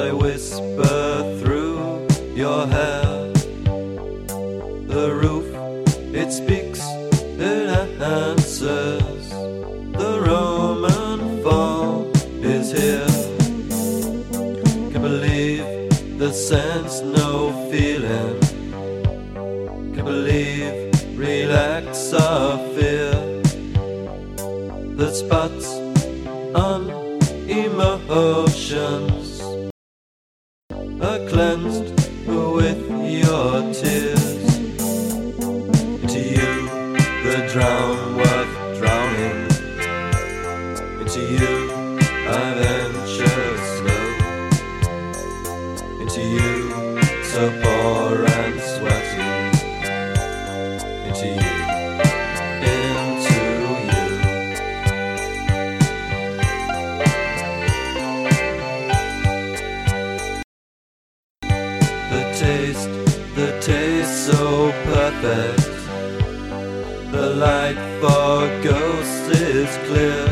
I whisper through your hair. The roof, it speaks, it answers. The Roman fall is here. Can't believe the sense, no feeling. Can't believe relax our fear. The spots on emotions are cleansed with your tears. Into you, the drown worth drowning. Into you, I venture slow. Into you, so poor and sweaty. Into you. The taste so perfect. The light for ghosts is clear.